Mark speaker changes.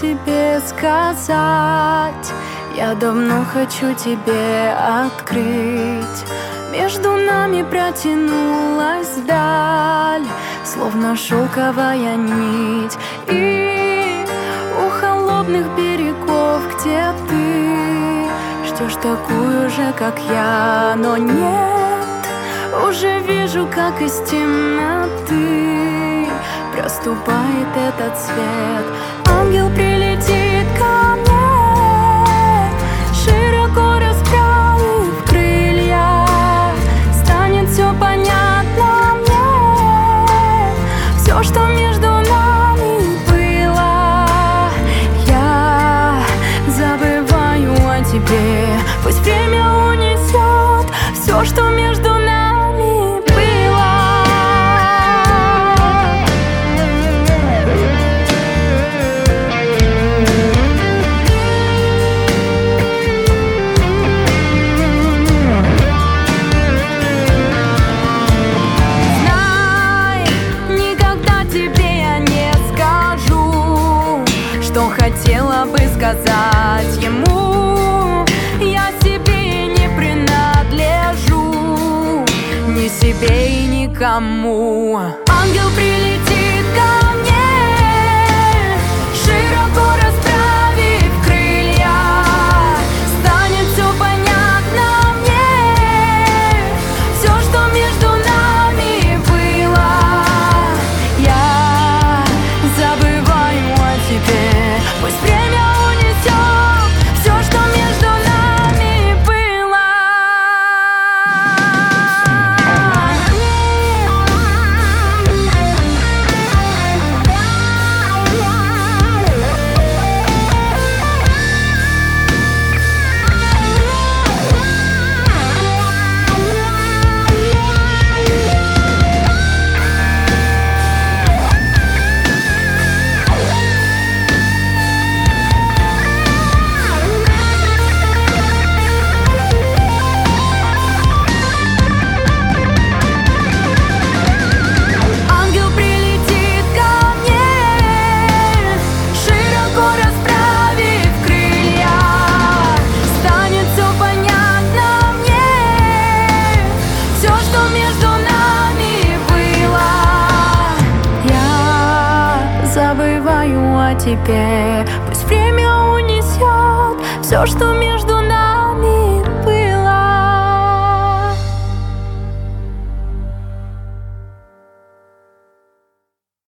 Speaker 1: тебе сказать. Я давно хочу тебе открыть. Между нами протянулась даль, словно шелковая нить. И у холодных берегов, где ты ждешь такую же, как я, но нет, уже вижу, как из темноты проступает этот свет. Ангел прилетит ко мне, широко расправив крылья. Станет все понятно мне, все, что между нами было. Я забываю о тебе, пусть время унесет все, что между нами. Что хотела бы сказать ему, я себе не принадлежу, ни себе и никому. Ангел прилетит ко мне, широко расправив крылья. Станет все понятно мне, все, что между нами было. Я забываю о тебе, пусть время унесет все, что между нами было. Забываю о тебе, пусть время унесет все, что между